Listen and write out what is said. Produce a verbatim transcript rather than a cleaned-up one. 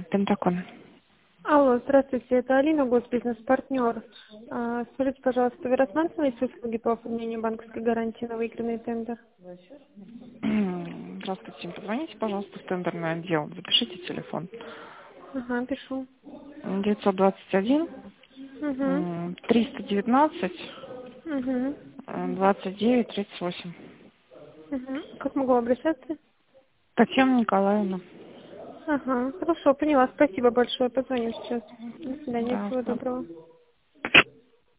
Пентакон. Алло, здравствуйте, это Алина, госбизнес-партнер. А, Скажите, пожалуйста, вы рассматриваете услуги по оформлению банковской гарантии на выигранный тендер? Здравствуйте, позвоните, пожалуйста, в тендерный отдел. Запишите телефон. Ага, пишу. девятьсот двадцать один Угу. триста девятнадцать Угу. двадцать девять тридцать восемь. Угу. Как могу обращаться? Татьяна Николаевна. Ага, хорошо, поняла. Спасибо большое. Позвоним сейчас. До свидания, Да, всего да. доброго.